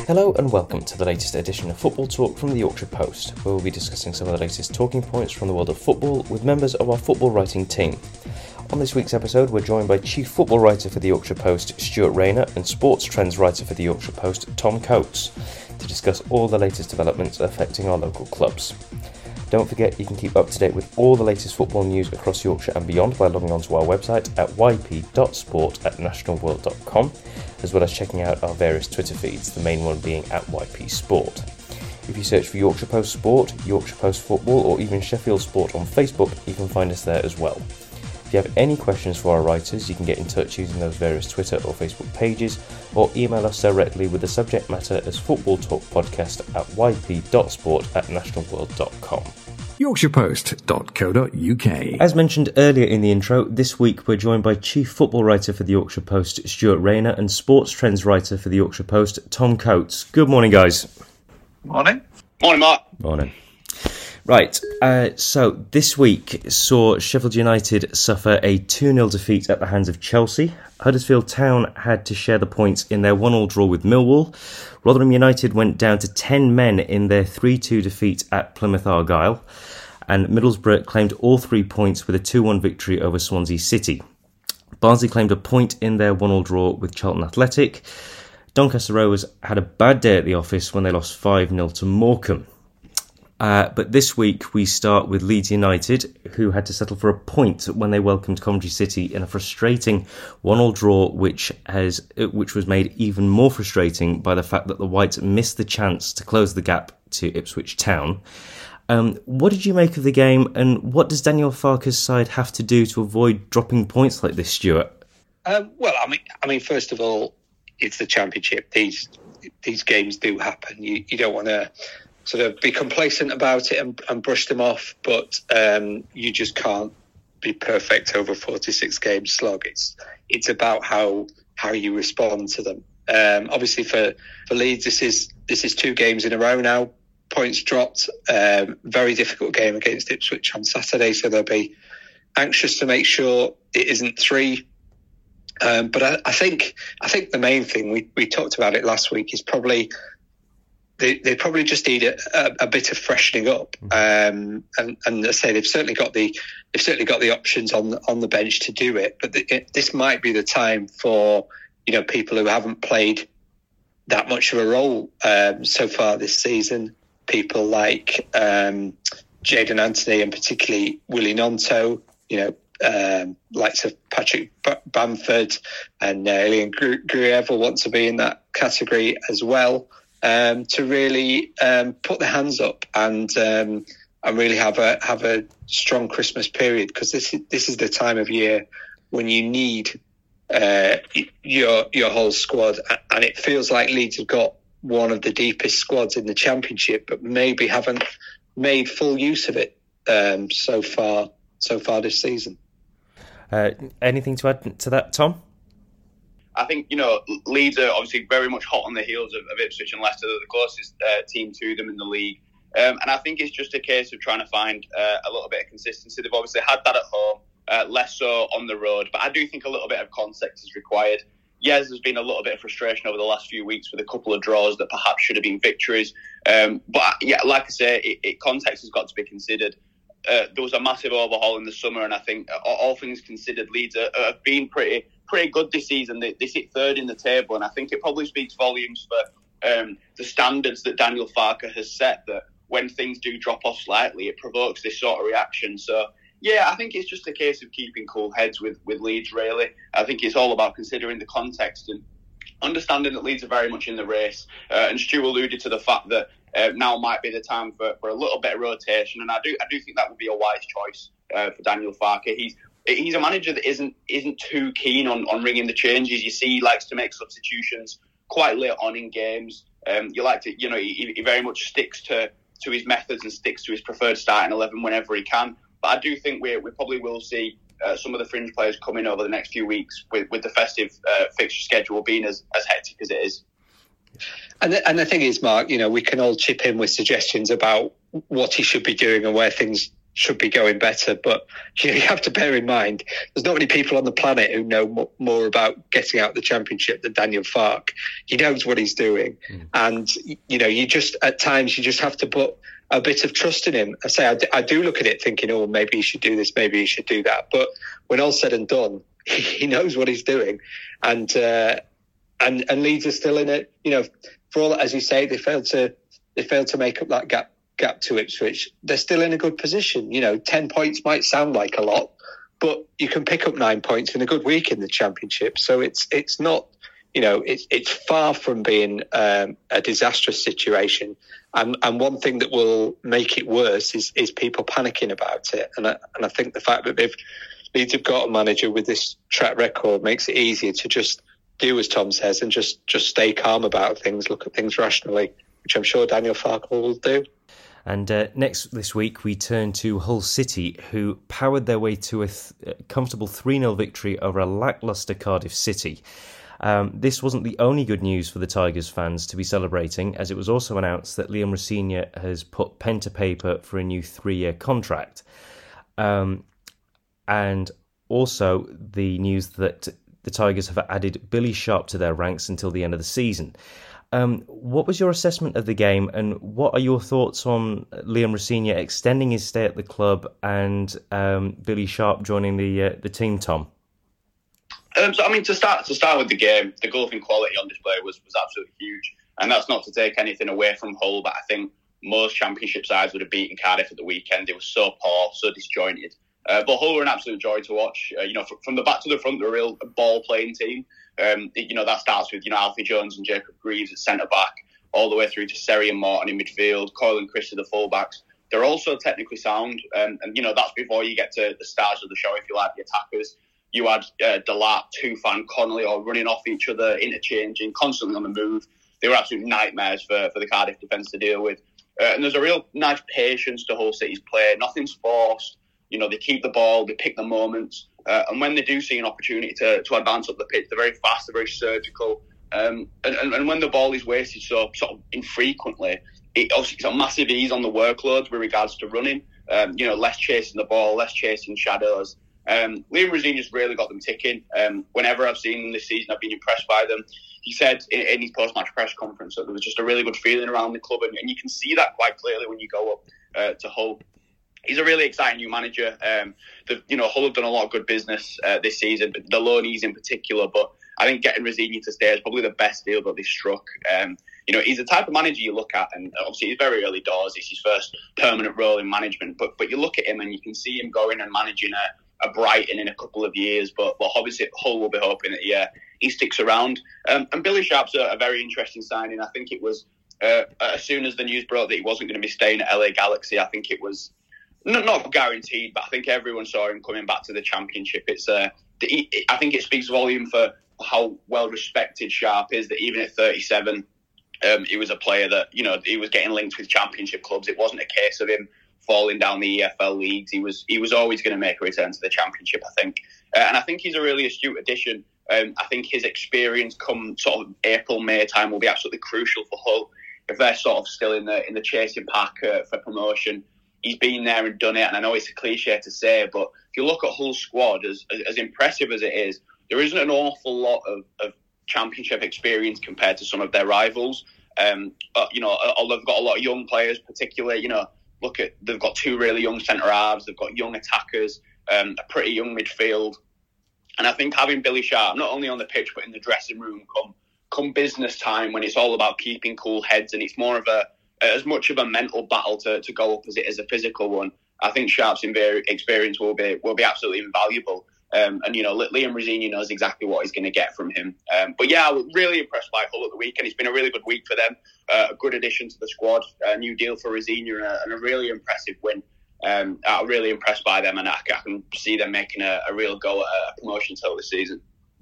Hello and welcome to the latest edition of Football Talk from the Yorkshire Post, where we'll be discussing some of the latest talking points from the world of football with members of our football writing team. On this week's episode, we're joined by Chief Football Writer for the Yorkshire Post, Stuart Rayner, and Sports Trends Writer for the Yorkshire Post, Tom Coates, to discuss all the latest developments affecting our local clubs. Don't forget you can keep up to date with all the latest football news across Yorkshire and beyond by logging onto our website at yp.sport@nationalworld.com, as well as checking out our various Twitter feeds, the main one being at YP Sport. If you search for Yorkshire Post Sport, Yorkshire Post Football or even Sheffield Sport on Facebook, you can find us there as well. If you have any questions for our writers, you can get in touch using those various Twitter or Facebook pages, or email us directly with the subject matter as Football Talk Podcast at yp.sport@nationalworld.com. yorkshirepost.co.uk. As mentioned earlier in the intro, this week we're joined by Chief Football Writer for the Yorkshire Post, Stuart Rayner, and Sports Trends Writer for the Yorkshire Post, Tom Coates. Good morning, guys. Morning. Morning, Mark. Morning. Right, so this week saw Sheffield United suffer a 2-0 defeat at the hands of Chelsea. Huddersfield Town had to share the points in their 1-1 draw with Millwall. Rotherham United went down to 10 men in their 3-2 defeat at Plymouth Argyle. And Middlesbrough claimed all 3 points with a 2-1 victory over Swansea City. Barnsley claimed a point in their 1-1 draw with Charlton Athletic. Doncaster Rovers had a bad day at the office when they lost 5-0 to Morecambe. But this week we start with Leeds United, who had to settle for a point when they welcomed Coventry City in a frustrating 1-1 draw, which was made even more frustrating by the fact that the Whites missed the chance to close the gap to Ipswich Town. What did you make of the game, and what does Daniel Farke's side have to do to avoid dropping points like this, Stuart? Well, I mean, first of all, it's the Championship. These games do happen. You don't want to sort of be complacent about it and brush them off, but you just can't be perfect over 46 games slog. It's about how you respond to them. Obviously, for Leeds, this is 2 games in a row now. Points dropped. Very difficult game against Ipswich on Saturday, so they'll be anxious to make sure it isn't 3. But I think the main thing we talked about it last week is probably they probably just need a bit of freshening up. And as I say, they've certainly got the options on the bench to do it. But this might be the time for people who haven't played that much of a role so far this season. People like Jadon Anthony and particularly Willie Gnonto, likes of Patrick Bamford and Ilian Gruev will want to be in that category as well, to really put their hands up and really have a strong Christmas period, because this is the time of year when you need your whole squad, and it feels like Leeds have got one of the deepest squads in the Championship, but maybe haven't made full use of it so far this season. Anything to add to that, Tom? I think, Leeds are obviously very much hot on the heels of Ipswich and Leicester. They're the closest team to them in the league. And I think it's just a case of trying to find a little bit of consistency. They've obviously had that at home, less so on the road. But I do think a little bit of context is required. Yes, there's been a little bit of frustration over the last few weeks with a couple of draws that perhaps should have been victories. But yeah, like I say, context has got to be considered. There was a massive overhaul in the summer, and I think all things considered, Leeds have been pretty good this season. They sit 3rd in the table, and I think it probably speaks volumes for the standards that Daniel Farke has set, that when things do drop off slightly, it provokes this sort of reaction. So yeah, I think it's just a case of keeping cool heads with Leeds, really. I think it's all about considering the context and understanding that Leeds are very much in the race. And Stu alluded to the fact that now might be the time for a little bit of rotation, and I do think that would be a wise choice for Daniel Farke. He's a manager that isn't too keen on ringing the changes. You see, he likes to make substitutions quite late on in games. He very much sticks to his methods and sticks to his preferred starting 11 whenever he can. But I do think we probably will see some of the fringe players come in over the next few weeks with the festive fixture schedule being as hectic as it is. And the thing is, Mark, we can all chip in with suggestions about what he should be doing and where things should be going better. But you have to bear in mind, there's not many people on the planet who know more about getting out of the Championship than Daniel Farke. He knows what he's doing. And, you just, at times, you just have to put a bit of trust in him. I do look at it thinking, oh, maybe he should do this, maybe he should do that. But when all's said and done, he knows what he's doing. And Leeds are still in it. For all, as you say, they failed to make up that gap to Ipswich. They're still in a good position. 10 points might sound like a lot, but you can pick up 9 points in a good week in the Championship. So it's not, it's far from being a disastrous situation. And one thing that will make it worse is people panicking about it. And I think the fact that Leeds have got a manager with this track record makes it easier to just do as Tom says and just stay calm about things, look at things rationally, which I'm sure Daniel Farke will do. And this week we turn to Hull City, who powered their way to a comfortable 3-0 victory over a lacklustre Cardiff City. This wasn't the only good news for the Tigers fans to be celebrating, as it was also announced that Liam Rosenior has put pen to paper for a new 3-year contract. And also the news that the Tigers have added Billy Sharp to their ranks until the end of the season. What was your assessment of the game, and what are your thoughts on Liam Rosenior extending his stay at the club and Billy Sharp joining the team, Tom? To start with the game, the golfing quality on display was absolutely huge, and that's not to take anything away from Hull, but I think most Championship sides would have beaten Cardiff at the weekend. It was so poor, so disjointed. But Hull were an absolute joy to watch. From the back to the front, they're a real ball-playing team. That starts with Alfie Jones and Jacob Greaves at centre-back, all the way through to Seri and Morton in midfield, Coyle and Chris are the full-backs. They're also technically sound, and that's before you get to the stars of the show, if you like, the attackers. You had Delap, Tufan, Connolly all running off each other, interchanging, constantly on the move. They were absolute nightmares for the Cardiff defence to deal with. And there's a real nice patience to Hull City's play. Nothing's forced. They keep the ball, they pick the moments. And when they do see an opportunity to advance up the pitch, they're very fast, they're very surgical. And when the ball is wasted so sort of infrequently, it's a massive ease on the workload with regards to running. Less chasing the ball, less chasing shadows. Liam Rosenior's really got them ticking. Whenever I've seen them this season, I've been impressed by them. He said in his post-match press conference that there was just a really good feeling around the club, and you can see that quite clearly when you go up to Hull. He's a really exciting new manager. Hull have done a lot of good business this season, but the loanees in particular. But I think getting Rosenior to stay is probably the best deal that they struck. He's the type of manager you look at, and obviously he's very early doors. It's his first permanent role in management. But you look at him and you can see him going and managing a Brighton in a couple of years. But obviously Hull will be hoping that he sticks around. And Billy Sharp's a very interesting signing. I think it was as soon as the news broke that he wasn't going to be staying at LA Galaxy, I think it was not guaranteed, but I think everyone saw him coming back to the Championship. I think it speaks volume for how well respected Sharp is, that even at 37, he was a player that, he was getting linked with Championship clubs. It wasn't a case of him falling down the EFL leagues. He was always going to make a return to the Championship, I think. And I think he's a really astute addition. I think his experience come sort of April, May time will be absolutely crucial for Hull. If they're sort of still in the chasing pack for promotion, he's been there and done it. And I know it's a cliche to say, but if you look at Hull's squad, as impressive as it is, there isn't an awful lot of Championship experience compared to some of their rivals. Although they've got a lot of young players, particularly, they've got 2 really young centre-halves, they've got young attackers, a pretty young midfield. And I think having Billy Sharp, not only on the pitch, but in the dressing room, come business time, when it's all about keeping cool heads and it's more of as much of a mental battle to go up as it is a physical one, I think Sharp's experience will be absolutely invaluable. Liam Rosenior knows exactly what he's going to get from him. I was really impressed by Hull at the weekend. It's been a really good week for them. A good addition to the squad, a new deal for Rosenior, and a really impressive win. I'm really impressed by them, and I can see them making a real go at a promotion title this season.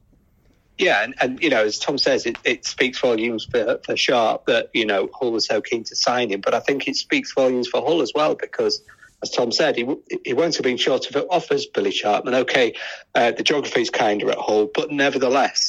Yeah, and as Tom says, it speaks volumes for Sharp that, Hull was so keen to sign him. But I think it speaks volumes for Hull as well, because, as Tom said, he won't have been short of offers, Billy Sharp. And the geography's kinder at Hull, but nevertheless,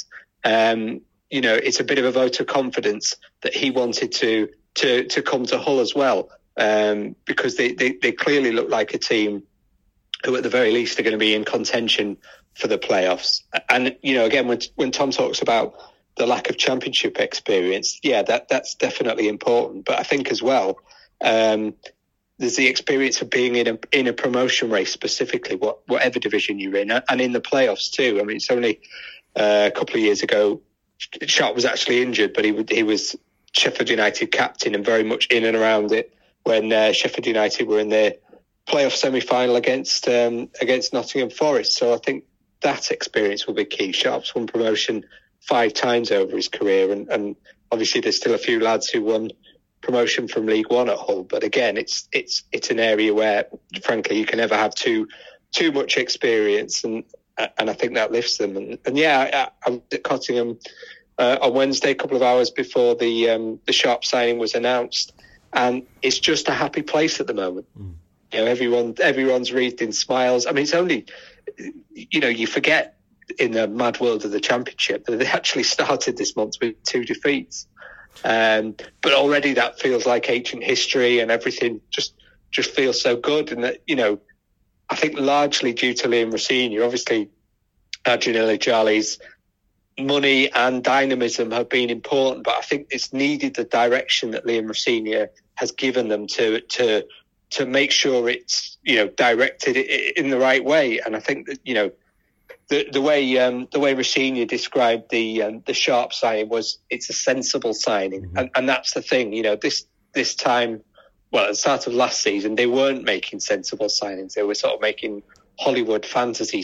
it's a bit of a vote of confidence that he wanted to come to Hull as well. because they clearly look like a team who at the very least are going to be in contention for the playoffs. And, again, when Tom talks about the lack of championship experience, that's definitely important. But I think as well, there's the experience of being in a promotion race, specifically, whatever division you're in, and in the playoffs too. I mean, it's only a couple of years ago, Sharp was actually injured, but he was Sheffield United captain and very much in and around it when Sheffield United were in their playoff semi-final against Nottingham Forest. So I think that experience will be key. Sharp's won promotion 5 times over his career, and obviously there's still a few lads who won promotion from League One at Hull. But again, it's an area where, frankly, you can never have too much experience, and I think that lifts them. And I was at Cottingham on Wednesday, a couple of hours before the Sharp signing was announced, and it's just a happy place at the moment. Everyone's wreathed in smiles. I mean, it's only, you forget in the mad world of the Championship that they actually started this month with 2 defeats. But already that feels like ancient history, and everything just feels so good. And that, I think largely due to Liam Rosenior, obviously Adrian Elijali's money and dynamism have been important, but I think it's needed the direction that Liam Rosenior has given them to make sure it's directed in the right way. And I think that the way Rosenior described the Sharp signing was, it's a sensible signing, and that's the thing. This time, well, at the start of last season, they weren't making sensible signings. They were sort of making Hollywood fantasy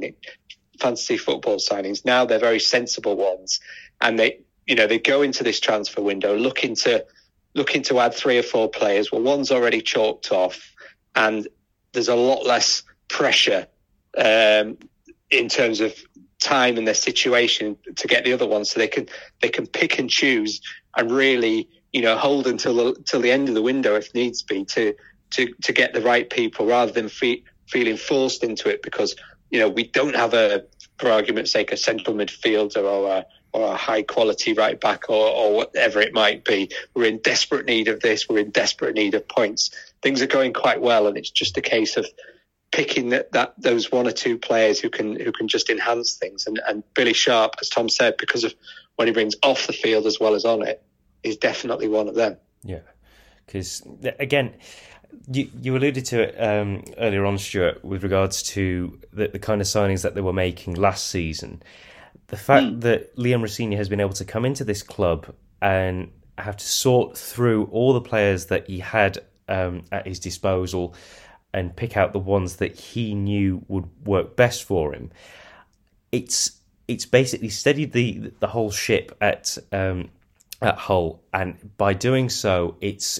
football signings. Now they're very sensible ones, and they go into this transfer window looking to add 3 or 4 players. Well, one's already chalked off, and there's a lot less pressure in terms of time and their situation to get the other one, so they can pick and choose and really hold until the end of the window if needs be to get the right people, rather than feeling forced into it because we don't have for argument's sake, a central midfielder or a high quality right back or whatever it might be. We're in desperate need of this. We're in desperate need of points. Things are going quite well, and it's just a case of picking those 1 or 2 players who can just enhance things. And Billy Sharp, as Tom said, because of what he brings off the field as well as on it, is definitely one of them. Yeah, because again, you alluded to it earlier on, Stuart, with regards to the kind of signings that they were making last season. The fact that Liam Rosenior has been able to come into this club and have to sort through all the players that he had at his disposal and pick out the ones that he knew would work best for him, it's basically steadied the whole ship at Hull, and by doing so, it's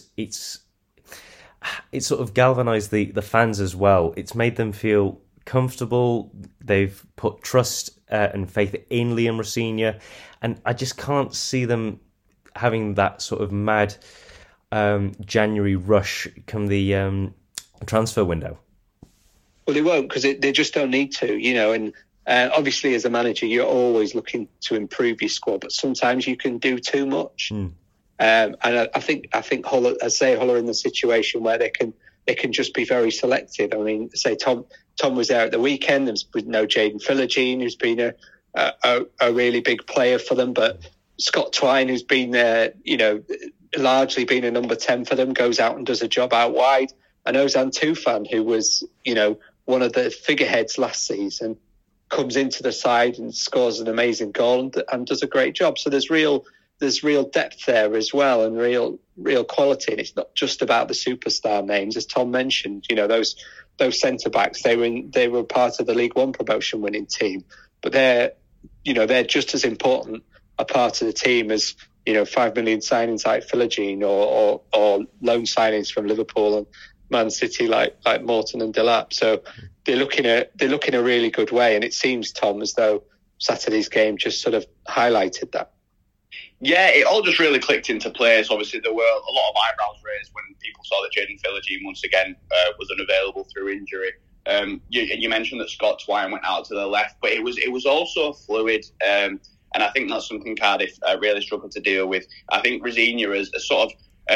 sort of galvanised the fans as well. It's made them feel comfortable. They've put trust and faith in Liam Rosenior, and I just can't see them having that sort of mad January rush come the transfer window. Well, they won't, because they just don't need to, and obviously as a manager you're always looking to improve your squad, but sometimes you can do too much. And I think Hull are in the situation where they can just be very selective. I mean, say Tom was there at the weekend. There's no Jaden Philogene, who's been a really big player for them, but Scott Twine, who's been there, largely been a number 10 for them, goes out and does a job out wide. And Ozan Tufan, who was, one of the figureheads last season, comes into the side and scores an amazing goal and does a great job. So there's real depth there as well, and real quality. And it's not just about the superstar names, as Tom mentioned. Those centre backs, they were part of the League One promotion winning team, but they're just as important a part of the team as 5 million signings like Philogene or loan signings from Liverpool and Man City like Morton and Delap. So they look in a really good way, and it seems, Tom, as though Saturday's game just sort of highlighted that. Yeah, it all just really clicked into place. Obviously, there were a lot of eyebrows raised when people saw that Jaden Philogene once again was unavailable through injury. You mentioned that Scott Twine went out to the left, but it was also fluid, and I think that's something Cardiff really struggled to deal with. I think Rosenior has sort of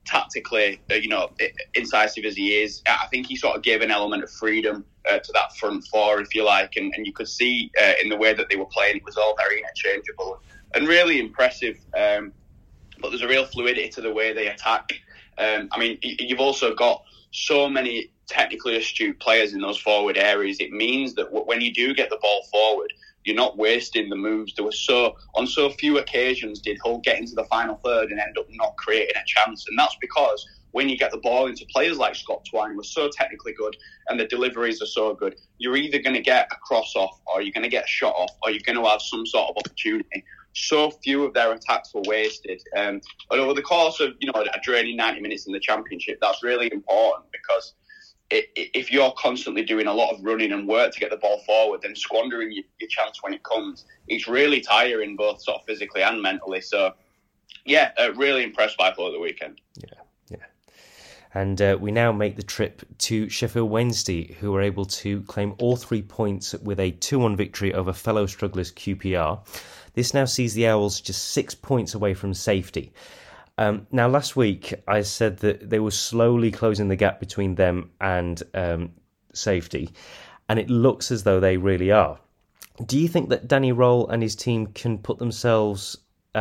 tactically, incisive as he is, I think he sort of gave an element of freedom to that front four, if you like, and you could see in the way that they were playing, it was all very interchangeable and really impressive. But there's a real fluidity to the way they attack. You've also got so many technically astute players in those forward areas. It means that when you do get the ball forward, you're not wasting the moves. On so few occasions did Hull get into the final third and end up not creating a chance. And that's because when you get the ball into players like Scott Twine, who are so technically good and the deliveries are so good, you're either going to get a cross off, or you're going to get a shot off, or you're going to have some sort of opportunity. So few of their attacks were wasted. And over the course of a draining 90 minutes in the Championship, that's really important, because if you're constantly doing a lot of running and work to get the ball forward, then squandering your chance when it comes, it's really tiring, both sort of physically and mentally. So, really impressed by Hull at the weekend. Yeah. And we now make the trip to Sheffield Wednesday, who were able to claim all 3 points with a 2-1 victory over fellow strugglers QPR. This now sees the Owls just 6 points away from safety. Now, last week, I said that they were slowly closing the gap between them and safety, and it looks as though they really are. Do you think that Danny Röhl and his team can put themselves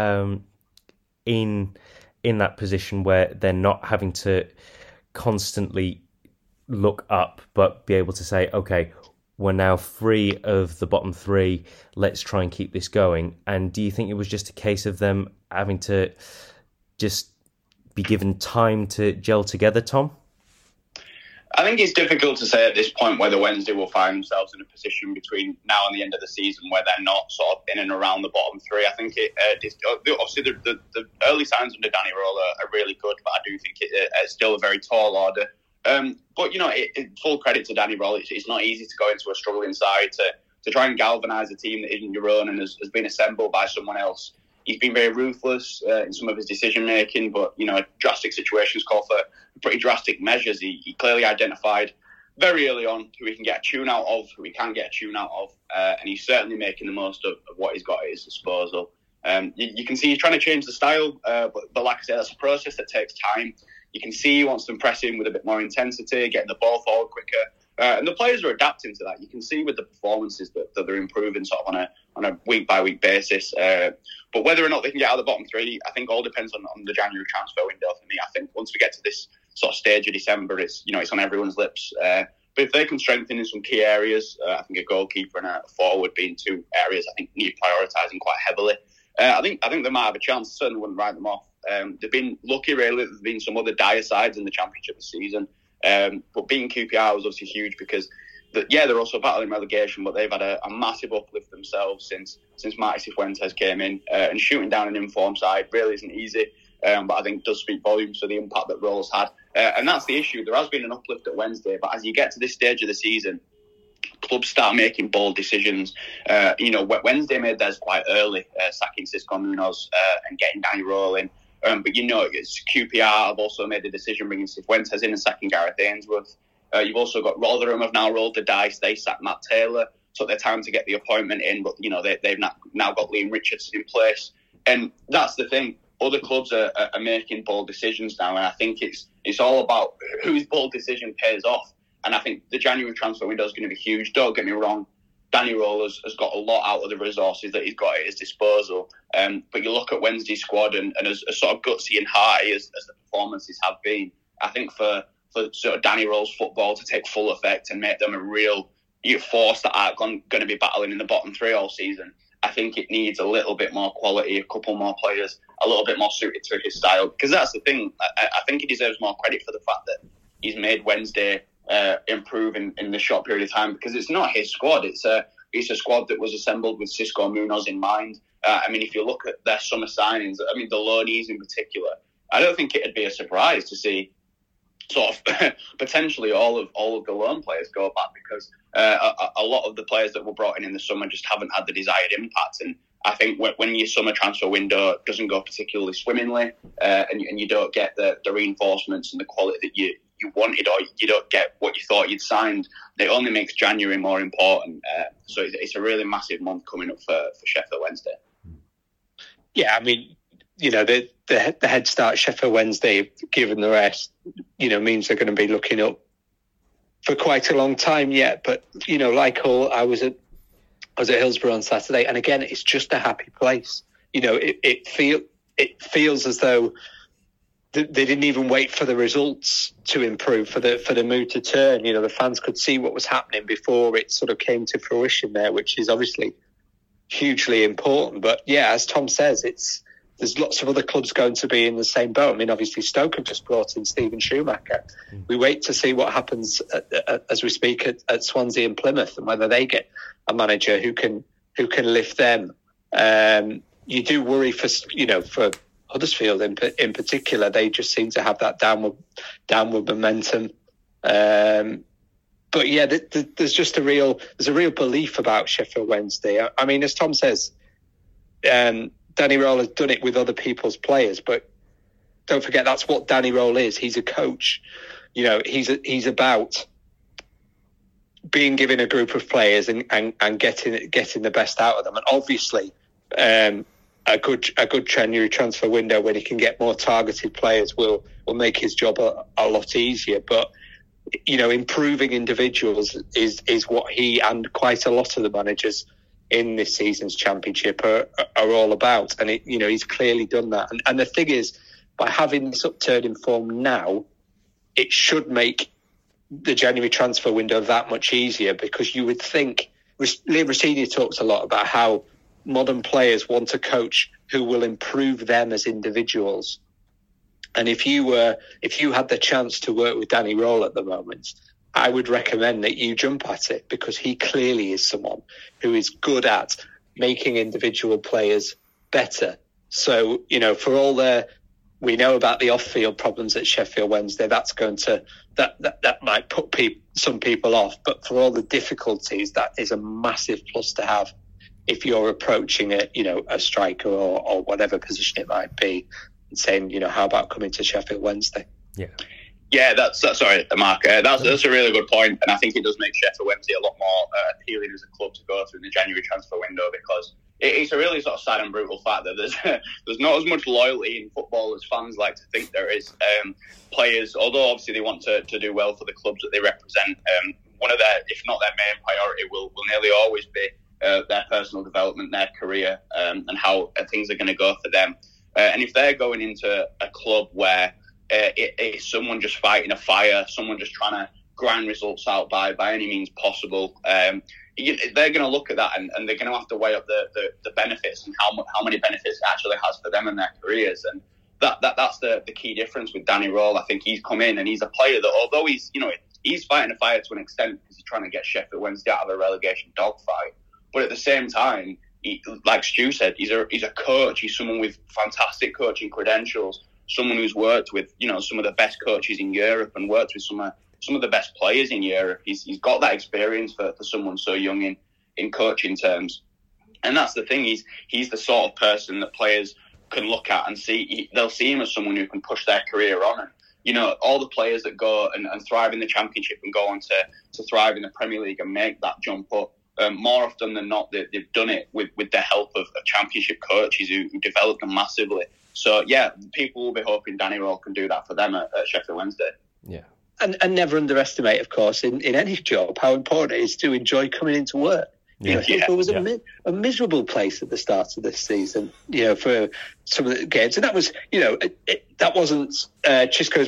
in that position where they're not having to constantly look up, but be able to say, okay, we're now free of the bottom three, let's try and keep this going? And do you think it was just a case of them having to just be given time to gel together, Tom? I think it's difficult to say at this point whether Wednesday will find themselves in a position between now and the end of the season where they're not sort of in and around the bottom three. I think obviously the early signs under Danny Röhl are really good, but I do think it's still a very tall order. But full credit to Danny Röhl. It's not easy to go into a struggling side to try and galvanise a team that isn't your own and has been assembled by someone else. He's been very ruthless in some of his decision making, but drastic situations call for pretty drastic measures. He clearly identified very early on who he can get a tune out of, who he can't get a tune out of, and he's certainly making the most of what he's got at his disposal. You can see he's trying to change the style, but like I said, that's a process that takes time. You can see he wants them pressing with a bit more intensity, getting the ball forward quicker. And the players are adapting to that. You can see with the performances that they're improving sort of on a week-by-week basis. But whether or not they can get out of the bottom three, I think all depends on the January transfer window for me. I think once we get to this sort of stage of December, it's on everyone's lips. But if they can strengthen in some key areas, I think a goalkeeper and a forward being two areas I think need prioritising quite heavily. I think they might have a chance. Certainly wouldn't write them off. They've been lucky, really. There's been some other dire sides in the Championship this season. But beating QPR was obviously huge because, they're also battling relegation, but they've had a massive uplift themselves since Marty Cifuentes came in. And shooting down an informed side really isn't easy, but I think does speak volumes for the impact that Röhl's had. And that's the issue. There has been an uplift at Wednesday, but as you get to this stage of the season, clubs start making bold decisions. Wednesday made theirs quite early, sacking Xisco Munoz and getting Danny Röhl in. But it's QPR have also made the decision bringing Cifuentes in and sacking Gareth Ainsworth. You've also got Rotherham have now rolled the dice. They sacked Matt Taylor, took their time to get the appointment in, but they've now got Liam Richards in place. And that's the thing. Other clubs are making bold decisions now, and I think it's all about whose bold decision pays off. And I think the January transfer window is going to be huge. Don't get me wrong. Danny Röhl has got a lot out of the resources that he's got at his disposal. But you look at Wednesday's squad and as sort of gutsy and hearty as the performances have been, I think for sort of Danny Röhl's football to take full effect and make them a real force that aren't going to be battling in the bottom three all season, I think it needs a little bit more quality, a couple more players, a little bit more suited to his style. Because that's the thing. I think he deserves more credit for the fact that he's made Wednesday improve in the short period of time, because it's not his squad. It's a squad that was assembled with Xisco Munoz in mind. If you look at their summer signings, the loanees in particular, I don't think it'd be a surprise to see sort of potentially all of the loan players go back, because a lot of the players that were brought in the summer just haven't had the desired impact. And I think when your summer transfer window doesn't go particularly swimmingly, and you don't get the reinforcements and the quality that you wanted, or you don't get what you thought you'd signed, it only makes January more important. So it's a really massive month coming up for Sheffield Wednesday. Yeah, the head start Sheffield Wednesday, given the rest, means they're going to be looking up for quite a long time yet. But like Hull, I was at Hillsborough on Saturday, and again, it's just a happy place. It feels as though they didn't even wait for the results to improve, for the mood to turn. The fans could see what was happening before it sort of came to fruition there, which is obviously hugely important. But yeah, as Tom says, there's lots of other clubs going to be in the same boat. I mean, obviously Stoke have just brought in Stephen Schumacher. We wait to see what happens as we speak at Swansea and Plymouth, and whether they get a manager who can lift them. You do worry for Huddersfield in particular. They just seem to have that downward momentum. But yeah, there's just a real belief about Sheffield Wednesday. I mean, as Tom says, Danny Röhl has done it with other people's players, but don't forget that's what Danny Röhl is. He's a coach. He's about being given a group of players and getting the best out of them. And obviously, a good January transfer window when he can get more targeted players will make his job a lot easier. But improving individuals is what he and quite a lot of the managers in this season's championship are all about, and he's clearly done that. And the thing is, by having this upturn in form now, it should make the January transfer window that much easier, because you would think Liam Rosini talks a lot about how modern players want a coach who will improve them as individuals. And if you had the chance to work with Danny Röhl at the moment, I would recommend that you jump at it, because he clearly is someone who is good at making individual players better. So, for all we know about the off-field problems at Sheffield Wednesday, that might put some people off. But for all the difficulties, that is a massive plus to have if you're approaching a striker or whatever position it might be, and saying, how about coming to Sheffield Wednesday? Yeah, that's sorry, Mark. That's a really good point, and I think it does make Sheffield Wednesday a lot more appealing as a club to go through in the January transfer window, because it's a really sort of sad and brutal fact that there's not as much loyalty in football as fans like to think there is. Players, although obviously they want to do well for the clubs that they represent, one of their, if not their main priority, will nearly always be their personal development, their career, and how things are going to go for them. And if they're going into a club where it's someone just fighting a fire, someone just trying to grind results out by any means possible, they're going to look at that and they're going to have to weigh up the benefits and how many benefits it actually has for them and their careers. And that's the key difference with Danny Röhl. I think he's come in and he's a player that, although he's fighting a fire to an extent because he's trying to get Sheffield Wednesday out of a relegation dogfight, but at the same time, like Stu said, he's a coach. He's someone with fantastic coaching credentials, someone who's worked with some of the best coaches in Europe and worked with some of the best players in Europe. He's got that experience for someone so young in coaching terms, and that's the thing. He's the sort of person that players can look at and see. They'll see him as someone who can push their career on. And all the players that go and thrive in the Championship and go on to thrive in the Premier League and make that jump up, more often than not, they've done it with the help of Championship coaches who develop them massively. So, yeah, people will be hoping Danny Röhl can do that for them at Sheffield Wednesday. Yeah. And never underestimate, of course, in any job, how important it is to enjoy coming into work. It was a miserable place at the start of this season, for some of the games. And that was, that wasn't Xisco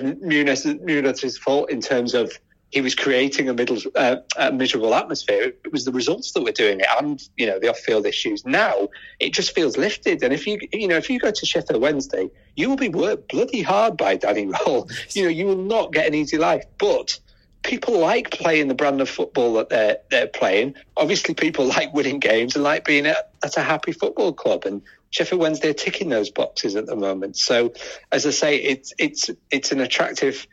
Muniz's fault in terms of he was creating a miserable atmosphere. It was the results that were doing it, and the off-field issues. Now it just feels lifted. And if you go to Sheffield Wednesday, you will be worked bloody hard by Danny Röhl. You will not get an easy life, but people like playing the brand of football that they're playing. Obviously, people like winning games and like being at a happy football club. And Sheffield Wednesday are ticking those boxes at the moment. So, as I say, it's an attractive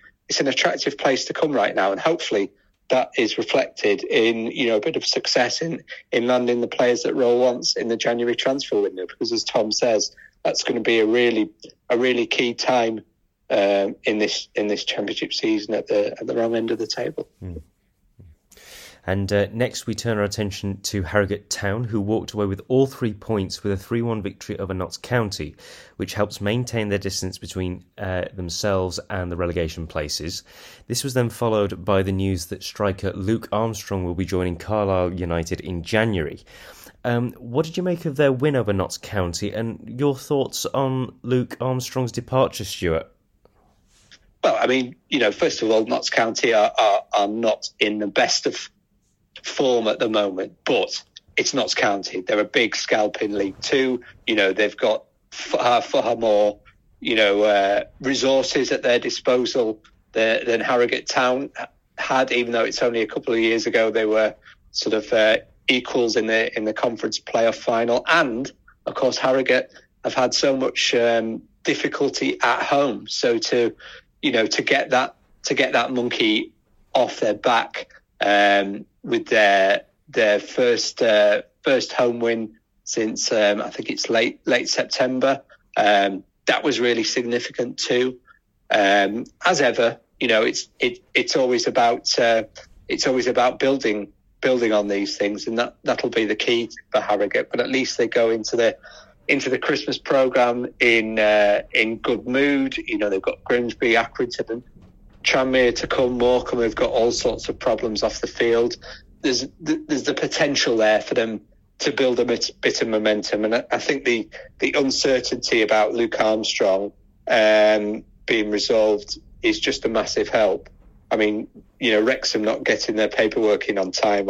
place to come right now, and hopefully that is reflected in a bit of success in landing the players that Röhl wants in the January transfer window. Because as Tom says, that's going to be a really key time in this Championship season at the wrong end of the table. And next we turn our attention to Harrogate Town, who walked away with all 3 points with a 3-1 victory over Notts County, which helps maintain their distance between themselves and the relegation places. This was then followed by the news that striker Luke Armstrong will be joining Carlisle United in January. What did you make of their win over Notts County, and your thoughts on Luke Armstrong's departure, Stuart? Well, I mean, first of all, Notts County are not in the best of form at the moment, but it's Notts County. They're a big scalp in League Two. They've got far more, resources at their disposal than Harrogate Town had, even though it's only a couple of years ago they were sort of equals in the conference playoff final. And of course, Harrogate have had so much difficulty at home. So to get that monkey off their back with their first home win since I think it's late September, that was really significant too. As ever, it's always about building on these things, and that'll be the key for Harrogate. But at least they go into the Christmas programme in good mood. They've got Grimsby, Accrington, and Tranmere to come. Morecambe have got all sorts of problems off the field. There's the potential there for them to build a bit of momentum, and I think the uncertainty about Luke Armstrong being resolved is just a massive help. I mean, Wrexham not getting their paperwork in on time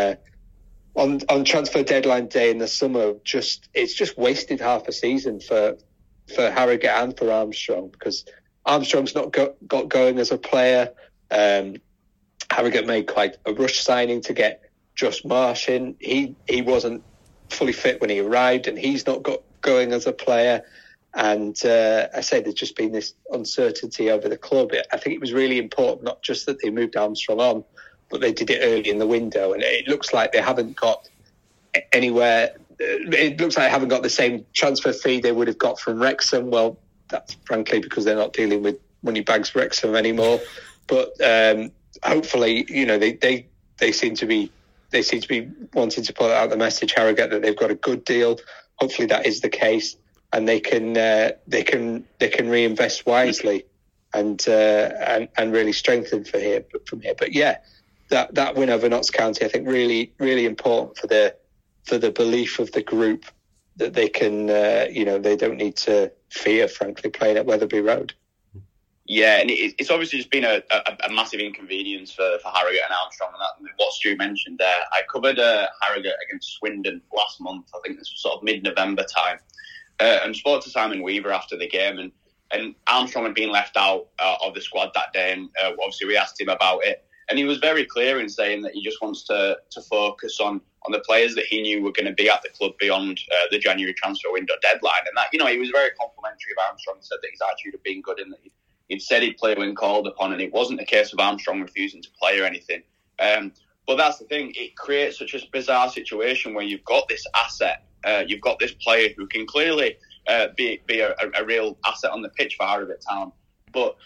on transfer deadline day in the summer, it's just wasted half a season for Harrogate and for Armstrong, because Armstrong's not got going as a player. Harrogate made quite a rush signing to get Josh Marsh in. He wasn't fully fit when he arrived, and he's not got going as a player. And I say there's just been this uncertainty over the club. I think it was really important, not just that they moved Armstrong on, but they did it early in the window. And it looks like they haven't got anywhere. It looks like they haven't got the same transfer fee they would have got from Wrexham. Well, that's frankly because they're not dealing with money-bags Wrexham anymore. But hopefully, they seem to be wanting to put out the message, Harrogate, that they've got a good deal. Hopefully that is the case. And they can reinvest wisely and really strengthen from here. But yeah, that win over Notts County, I think, really really important for the belief of the group that they can they don't need to fear, frankly, playing at Weatherby Road. Yeah, and it's obviously just been a massive inconvenience for Harrogate and Armstrong, and what Stu mentioned there. I covered Harrogate against Swindon last month. I think this was sort of mid-November time. And spoke to Simon Weaver after the game, and Armstrong had been left out of the squad that day, and obviously we asked him about it, and he was very clear in saying that he just wants to focus on the players that he knew were going to be at the club beyond the January transfer window deadline, and that, he was very complimentary of Armstrong, said that his attitude had been good, and that he'd said he'd play when called upon, and it wasn't a case of Armstrong refusing to play or anything. But that's the thing, it creates such a bizarre situation where you've got this asset. You've got this player who can clearly be a real asset on the pitch for Harrogate Town, but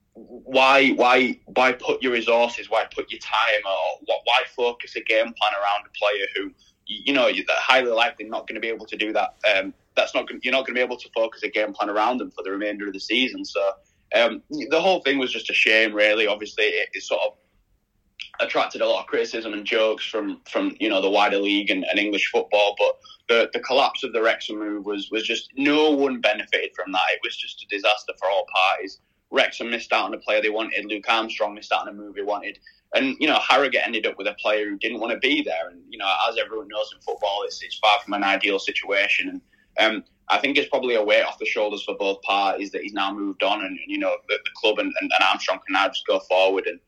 why put your resources, why put your time, or why focus a game plan around a player who you're highly likely not going to be able to do that. You're not going to be able to focus a game plan around them for the remainder of the season. So the whole thing was just a shame, really. Obviously, it sort of attracted a lot of criticism and jokes from the wider league and English football, but the collapse of the Wrexham move was just, no one benefited from that. It was just a disaster for all parties. Wrexham missed out on a player they wanted. Luke Armstrong missed out on a move he wanted. And, Harrogate ended up with a player who didn't want to be there. And, as everyone knows in football, it's far from an ideal situation. And I think it's probably a weight off the shoulders for both parties that he's now moved on, and the club and Armstrong can now just go forward and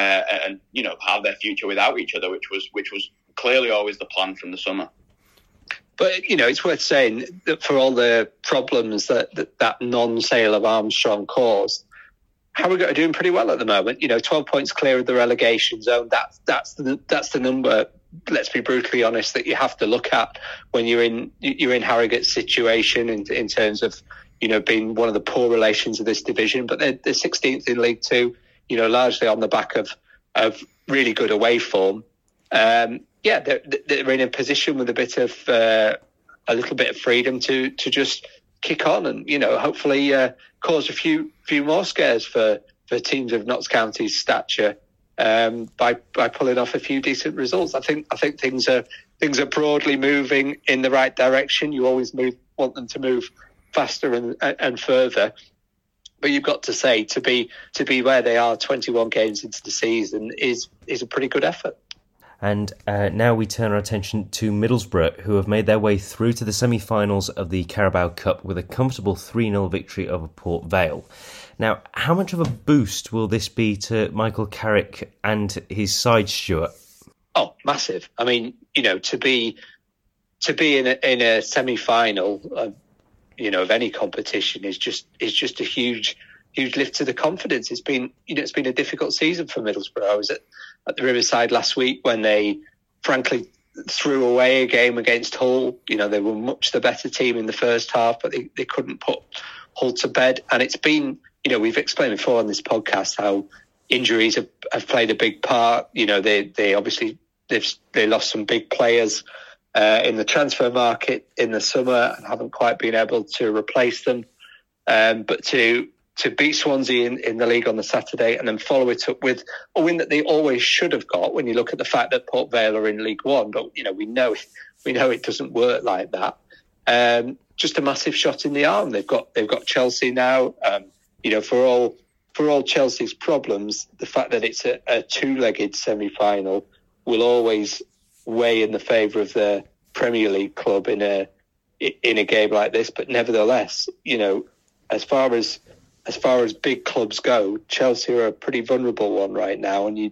have their future without each other, which was clearly always the plan from the summer. But, it's worth saying that for all the problems that non-sale of Armstrong caused, Harrogate are doing pretty well at the moment. 12 points clear of the relegation zone. That's the number, let's be brutally honest, that you have to look at when you're in Harrogate's situation in terms of, being one of the poor relations of this division. But they're 16th in League Two, largely on the back of really good away form. they're in a position with a little bit of freedom to just kick on and, hopefully cause a few more scares for teams of Notts County's stature by pulling off a few decent results. I think things are broadly moving in the right direction. You always want them to move faster and further, but you've got to say to be where they are 21 games into the season is a pretty good effort. And now we turn our attention to Middlesbrough, who have made their way through to the semi-finals of the Carabao Cup with a comfortable 3-0 victory over Port Vale. Now, how much of a boost will this be to Michael Carrick and his side, Stuart? Oh, massive. I mean, to be in a semi-final of any competition is just a huge lift to the confidence. It's been a difficult season for Middlesbrough. I was at the Riverside last week when they frankly threw away a game against Hull. They were much the better team in the first half, but they couldn't put Hull to bed. And it's been, we've explained before on this podcast how injuries have played a big part. They obviously they lost some big players in the transfer market in the summer and haven't quite been able to replace them. But to beat Swansea in the league on the Saturday and then follow it up with a win that they always should have got when you look at the fact that Port Vale are in League One. But, we know it doesn't work like that. Just a massive shot in the arm. They've got Chelsea now. For all Chelsea's problems, the fact that it's a two-legged semi-final will always weigh in the favour of the Premier League club in a game like this. But nevertheless, as far as big clubs go, Chelsea are a pretty vulnerable one right now, and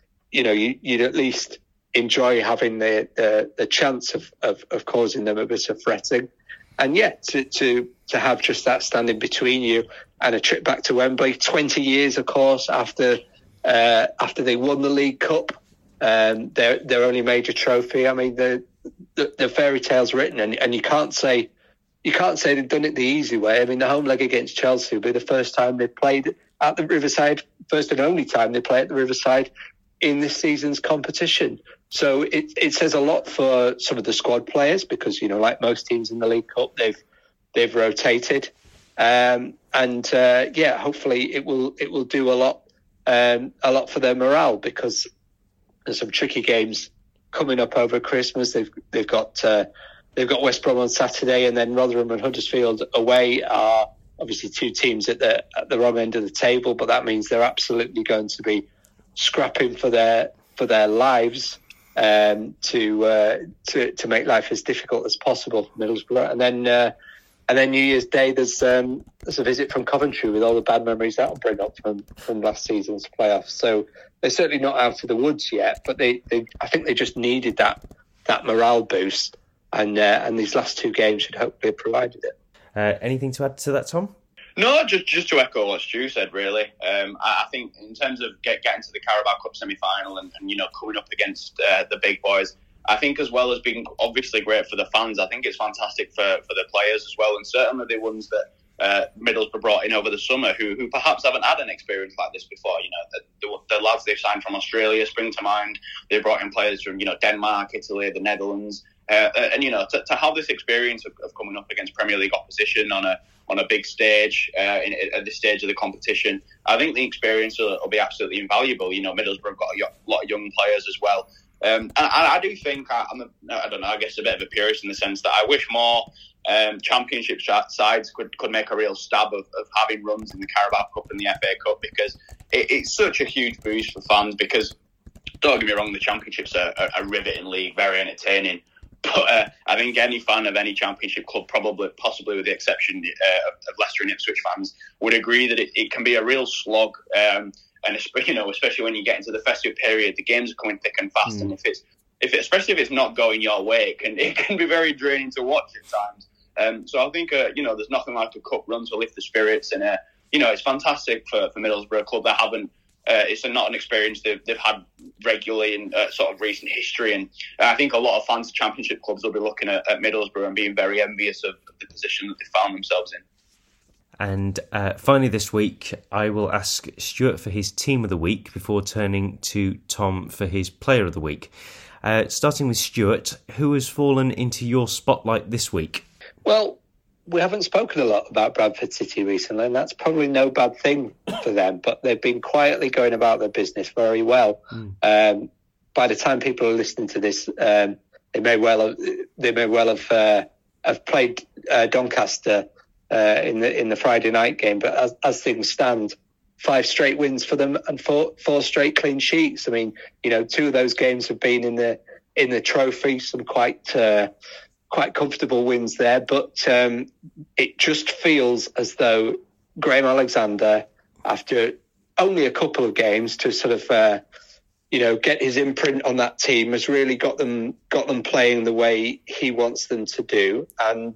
you'd at least enjoy having the chance of causing them a bit of fretting, and yet to have just that standing between you and a trip back to Wembley, 20 years, of course, after they won the League Cup, their only major trophy. I mean, the fairy tale's written, and you can't say they've done it the easy way. I mean, the home leg against Chelsea will be the first time they played at the Riverside, first and only time they play at the Riverside in this season's competition. So it says a lot for some of the squad players because, like most teams in the League Cup, they've rotated. Hopefully it will do a lot for their morale because there's some tricky games coming up over Christmas. They've got West Brom on Saturday, and then Rotherham and Huddersfield away are obviously two teams at the wrong end of the table, but that means they're absolutely going to be scrapping for their lives to make life as difficult as possible for Middlesbrough. And then New Year's Day, there's a visit from Coventry with all the bad memories that'll bring up from last season's playoffs. So they're certainly not out of the woods yet, but I think they just needed that morale boost. And these last two games should hopefully have provided it. Anything to add to that, Tom? No, just to echo what Stu said, really. I think in terms of getting to the Carabao Cup semi-final and coming up against the big boys, I think as well as being obviously great for the fans, I think it's fantastic for the players as well, and certainly the ones that Middlesbrough brought in over the summer who perhaps haven't had an experience like this before. The lads they've signed from Australia spring to mind. They brought in players from Denmark, Italy, the Netherlands. To have this experience of coming up against Premier League opposition on a big stage at this stage of the competition, I think the experience will be absolutely invaluable. Middlesbrough have got a lot of young players as well. And I do think I don't know. I guess a bit of a purist in the sense that I wish more Championship sides could make a real stab of having runs in the Carabao Cup and the FA Cup because it's such a huge boost for fans. Because don't get me wrong, the Championships are a riveting league, very entertaining. But I think any fan of any Championship club, possibly with the exception of Leicester and Ipswich fans, would agree that it can be a real slog. And especially when you get into the festive period, the games are coming thick and fast, and especially if it's not going your way, it can be very draining to watch at times. So I think there's nothing like a cup run to lift the spirits, and it's fantastic for Middlesbrough, a club that haven't. It's not an experience they've had regularly in sort of recent history, and I think a lot of fans of Championship clubs will be looking at Middlesbrough and being very envious of the position that they found themselves in. And finally this week, I will ask Stuart for his Team of the Week before turning to Tom for his Player of the Week. Starting with Stuart, who has fallen into your spotlight this week? Well, we haven't spoken a lot about Bradford City recently, and that's probably no bad thing for them, but they've been quietly going about their business very well. By the time people are listening to this, they may well have played Doncaster in the Friday night game, but as things stand, 5 straight wins for them and four straight clean sheets. I mean, 2 of those games have been in the trophy, some quite comfortable wins there, but it just feels as though Graham Alexander, after only a couple of games to sort of get his imprint on that team, has really got them playing the way he wants them to do, and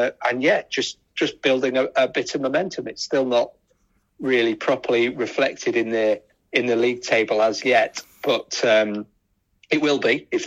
just building a bit of momentum. It's still not really properly reflected in the league table as yet, but it will be if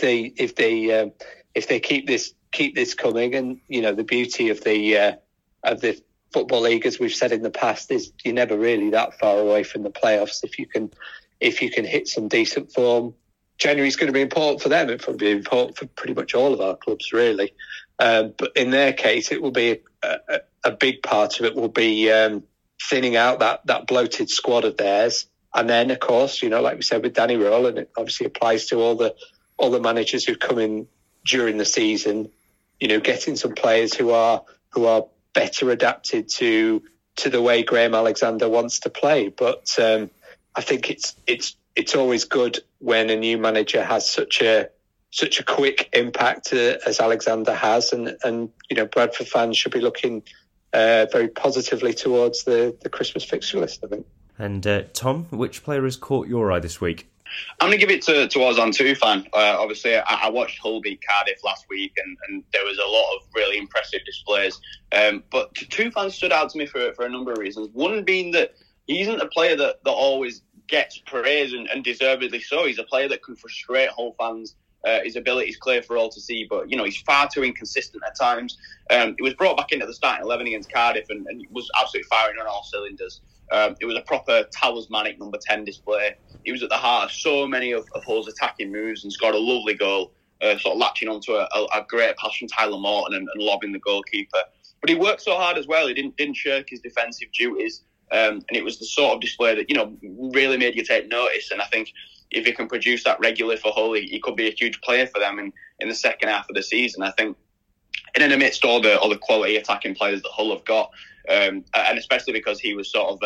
they keep this coming. And the beauty of the Football League, as we've said in the past, is you're never really that far away from the playoffs if you can hit some decent form. January's going to be important for them. It'll be important for pretty much all of our clubs, really. But in their case, it will be a big part of it will be thinning out that bloated squad of theirs. And then, of course, like we said with Danny Röhl, and it obviously applies to all the managers who come in during the season, getting some players who are better adapted to the way Graham Alexander wants to play. But I think it's always good when a new manager has such a quick impact as Alexander has, and Bradford fans should be looking very positively towards the Christmas fixture list, I think. And Tom, which player has caught your eye this week? I'm going to give it to Ozan Tufan. Obviously, I watched Hull beat Cardiff last week, and there was a lot of really impressive displays. But Tufan stood out to me for a number of reasons. One being that he isn't a player that always gets praise, and deservedly so. He's a player that can frustrate Hull fans. His ability is clear for all to see, but he's far too inconsistent at times. He was brought back into the starting 11 against Cardiff, and he was absolutely firing on all cylinders. It was a proper talismanic number 10 display. He was at the heart of so many of Hull's attacking moves and scored a lovely goal, sort of latching onto a great pass from Tyler Morton and lobbing the goalkeeper. But he worked so hard as well. He didn't shirk his defensive duties, and it was the sort of display that really made you take notice. And I think if he can produce that regularly for Hull, he could be a huge player for them in the second half of the season. I think, and in amidst all the quality attacking players that Hull have got, and especially because he was sort of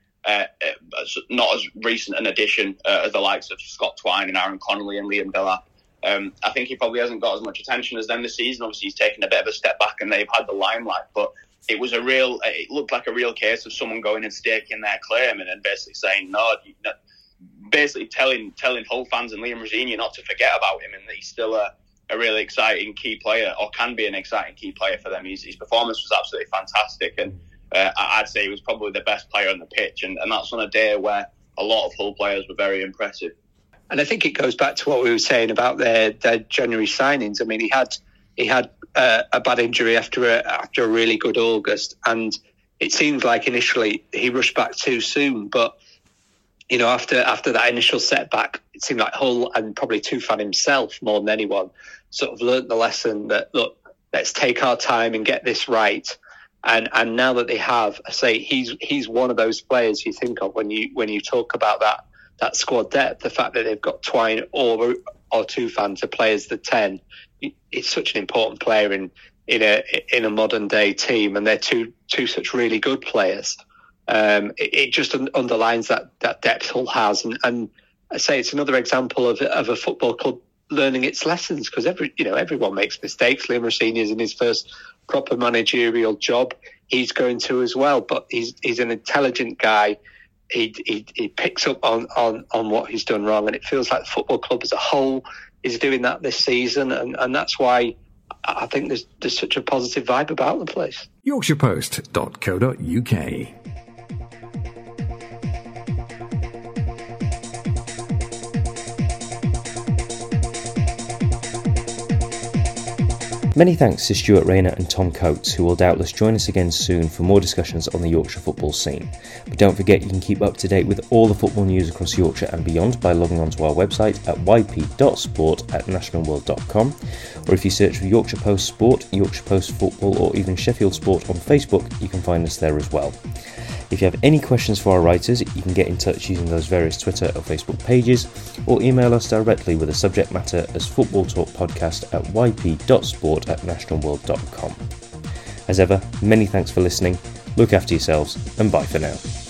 not as recent an addition as the likes of Scott Twine and Aaron Connolly and Liam Delap. I think he probably hasn't got as much attention as them this season. Obviously, he's taken a bit of a step back and they've had the limelight, but it looked like a real case of someone going and staking their claim and basically saying, basically telling Hull fans and Liam Rosenior not to forget about him, and that he's still a really exciting key player, or can be an exciting key player for them. His performance was absolutely fantastic, and I'd say he was probably the best player on the pitch, and that's on a day where a lot of Hull players were very impressive. And I think it goes back to what we were saying about their January signings. I mean, he had a bad injury after a really good August, and it seems like initially he rushed back too soon, but after that initial setback, it seemed like Hull, and probably Tufan himself more than anyone, sort of learnt the lesson that, look, let's take our time and get this right. And now that they have, I say he's one of those players you think of when you talk about that squad depth. The fact that they've got Twine or Tufan to play as the 10, it's such an important player in a modern day team, and they're two such really good players. It just underlines that depth Hull has, and I say it's another example of a football club learning its lessons, because everyone makes mistakes. Liam Rosenior is in his first proper managerial job. He's going to as well, but he's an intelligent guy. He picks up on what he's done wrong, and it feels like the football club as a whole is doing that this season, and that's why I think there's such a positive vibe about the place. YorkshirePost.co.uk. Many thanks to Stuart Rayner and Tom Coates, who will doubtless join us again soon for more discussions on the Yorkshire football scene. But don't forget you can keep up to date with all the football news across Yorkshire and beyond by logging onto our website at yp.sport@nationalworld.com, or if you search for Yorkshire Post Sport, Yorkshire Post Football or even Sheffield Sport on Facebook, you can find us there as well. If you have any questions for our writers, you can get in touch using those various Twitter or Facebook pages, or email us directly with a subject matter as Football Talk Podcast at yp.sport@nationalworld.com. As ever, many thanks for listening, look after yourselves, and bye for now.